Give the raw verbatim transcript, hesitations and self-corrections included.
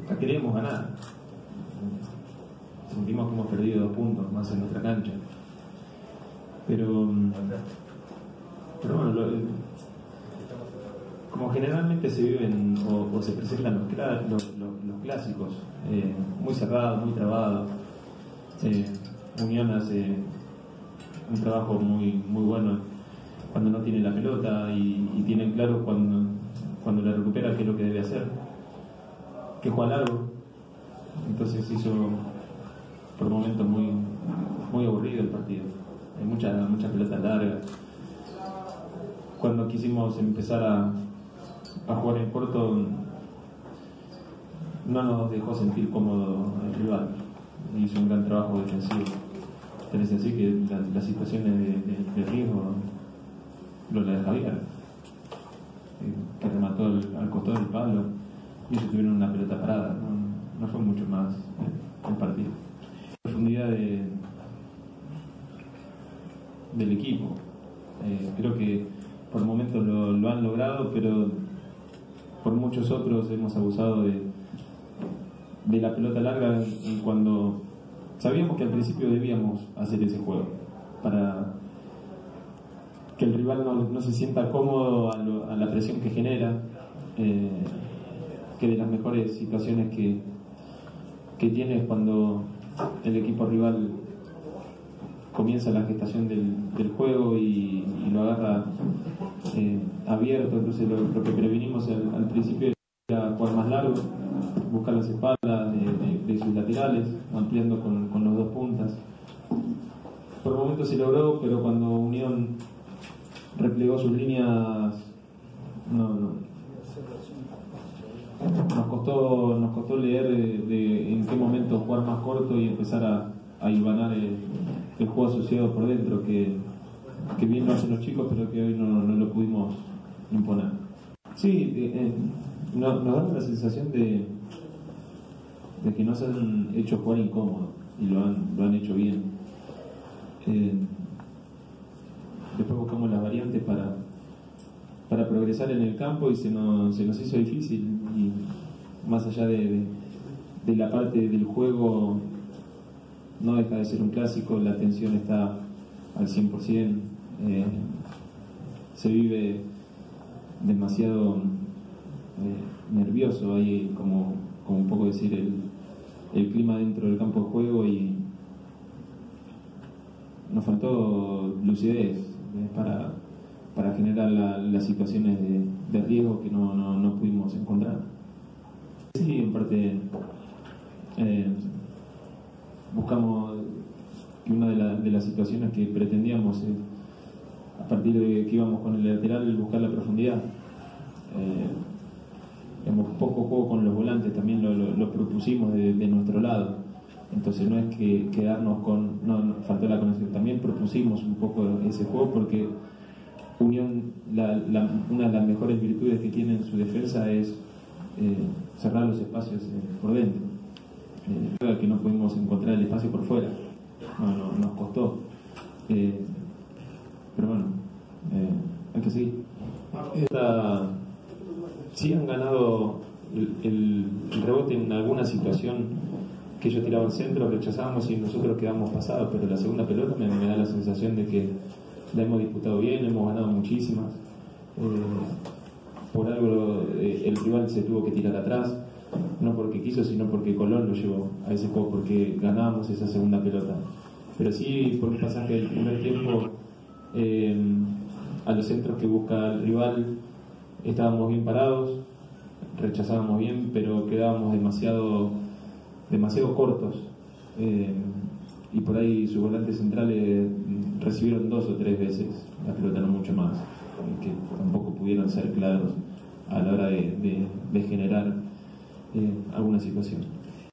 la queríamos ganar. Sentimos que hemos perdido dos puntos más en nuestra cancha. Pero, pero bueno, lo, como generalmente se viven o, o se presentan los, los, los, los clásicos, eh, muy cerrados, muy trabados. Eh, Unión hace un trabajo muy, muy bueno cuando no tiene la pelota y, y tiene claro cuando, cuando la recupera qué es lo que debe hacer, que juega largo. Entonces hizo por momentos muy, muy aburrido el partido. Hay muchas muchas pelotas largas. Cuando quisimos empezar a, a jugar en corto, no nos dejó sentir cómodo el rival. Hizo un gran trabajo defensivo. Es así que la, las situaciones de, de, de riesgo lo la de Javier, que remató el, al costado del palo, y ellos tuvieron una pelota parada. No, no fue mucho más el, el partido. La profundidad de, del equipo. Eh, creo que por momentos lo, lo han logrado, pero por muchos otros hemos abusado de, de la pelota larga cuando sabíamos que al principio debíamos hacer ese juego para que el rival no, no se sienta cómodo a, lo, a la presión que genera, eh, que de las mejores situaciones que, que tiene es cuando el equipo rival comienza la gestación del, del juego y, y lo agarra eh, abierto. Entonces lo, lo que prevenimos al, al principio era jugar más largo, buscar las espaldas de, de, de sus laterales, ampliando con, con los dos puntas. Por momentos se logró, pero cuando Unión replegó sus líneas, no, no. Nos costó, nos costó leer de, de en qué momento jugar más corto y empezar a, a hilvanar el, el juego asociado por dentro, que, que bien lo hacen los chicos, pero que hoy no, no lo pudimos imponer. Sí, eh, eh, no, nos da la sensación de, de que nos han hecho jugar incómodo y lo han, lo han hecho bien. Eh, después buscamos las variantes para, para progresar en el campo y se nos, se nos hizo difícil. Y más allá de, de, de la parte del juego, no deja de ser un clásico, la tensión está al cien por ciento, eh, se vive demasiado eh, nervioso, hay como, como un poco decir el, el clima dentro del campo de juego, y nos faltó lucidez eh, para, para generar la, las situaciones de, de riesgo que no, no, no pudimos encontrar. Sí, en parte eh, buscamos que una de, la, de las situaciones que pretendíamos eh, a partir de que íbamos con el lateral, buscar la profundidad. Eh, hemos poco juego con los volantes, también lo, lo, lo propusimos de, de nuestro lado. Entonces no es que quedarnos con, no, no faltó la conexión, también propusimos un poco ese juego porque Unión, la, la, una de las mejores virtudes que tiene en su defensa es eh, cerrar los espacios eh, por dentro, eh, que no pudimos encontrar el espacio por fuera. No, no, nos costó, eh, pero bueno, eh, hay que seguir. Esta, sí han ganado el, el, el rebote en alguna situación que ellos tiraban centro, rechazábamos y nosotros quedamos pasados, pero la segunda pelota me, me da la sensación de que la hemos disputado bien, hemos ganado muchísimas. Eh, por algo eh, el rival se tuvo que tirar atrás, no porque quiso, sino porque Colón lo llevó a ese juego, porque ganábamos esa segunda pelota. Pero sí, por un pasaje del primer tiempo, eh, a los centros que busca el rival estábamos bien parados, rechazábamos bien, pero quedábamos demasiado demasiado cortos, eh, y por ahí sus volantes centrales recibieron dos o tres veces la pelota, no mucho más, que tampoco pudieron ser claros a la hora de, de, de generar eh, alguna situación.